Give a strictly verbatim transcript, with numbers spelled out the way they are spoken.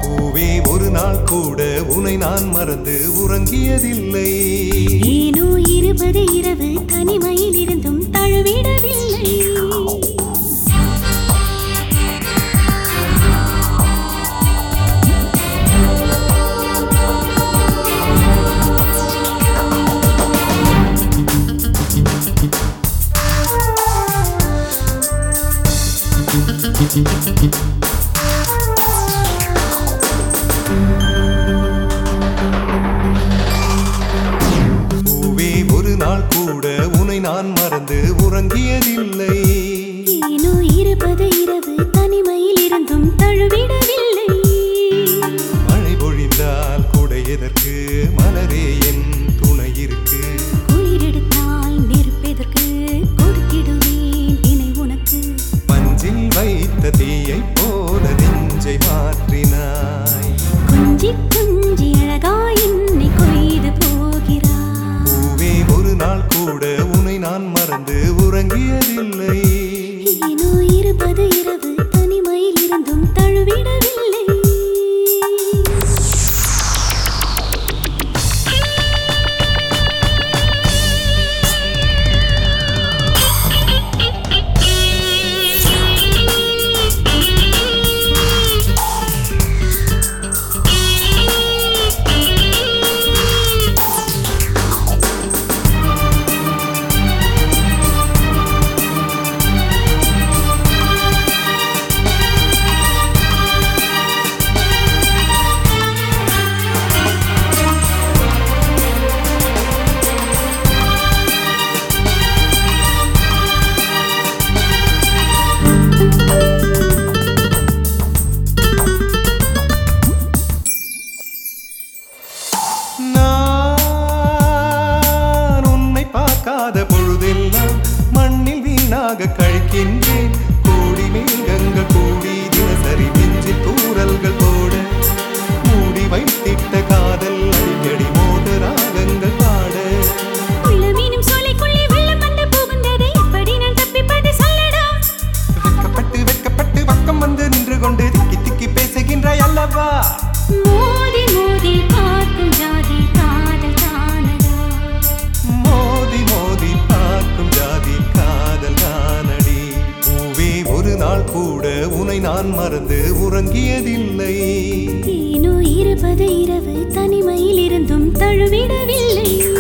பூவே ஒரு நாள் கூட உன்னை நான் மறந்து உறங்கியதில்லை. ஏனோ இருபது இரவு தனிமையில் இருந்தும் தழுவிடவில்லை. பூவே ஒரு நாள் கூட உன்னை நான் மறந்து உறங்கியதில்லை. ஏனோ இருபது இரவு தனிமையில் இருந்தும் தழுவிடவில்லை. மழை பொழிந்தால் கூட எதற்கு மலரே என் துணை இருக்கு. குளிரெடுத்தால் நெருப்பெதற்கு கொடுத்திடுவேன் இணை உனக்கு. பஞ்சில் வைத்த தீயை போல நெஞ்சை மாற்றினாய். குஞ்சி குஞ்சி அழகாய் என்னை கொய்து போகிறாய். பூவே ஒரு நாள் கூட உன்னை நான் மறந்து உறங்கியதில்லை. ஏனோ இருபது இரவு தனிமையில் இருந்தும் தழுவிடவில்லை. நான் உன்னை பார்க்காத பொழுதெல்லாம் மண்ணில் வீணாக கழிக்கின்றேன். கோடி மேகங்கள் கூடி தினசரி நெஞ்சில் தூறல்கள் போட மூடி வைத்திட்ட காதல் அடிக்கடி மோத ராகங்கள் பாட. உள்ளமீனும் சோலைக்குள்ளே வெள்ளம் வந்து புகுந்தது, எப்படி நான் தப்பிப்பது சொல்லடா. வெக்கப்பட்டு வெக்கப்பட்டு பக்கம் வந்து நின்று கொண்டு திக்கி திக்கி பேசுகின்றாய் அல்லவா. மோதி மோதி பார்க்கும் ஜாதி காதல் தானடா. மோதி மோதி பார்க்கும் ஜாதி காதல் தானடி. பூவே ஒரு நாள் கூட உன்னை நான் மறந்து உறங்கியதில்லை. ஏனோ இருபது இரவு தனிமையில் இருந்தும் தழுவிடவில்லை.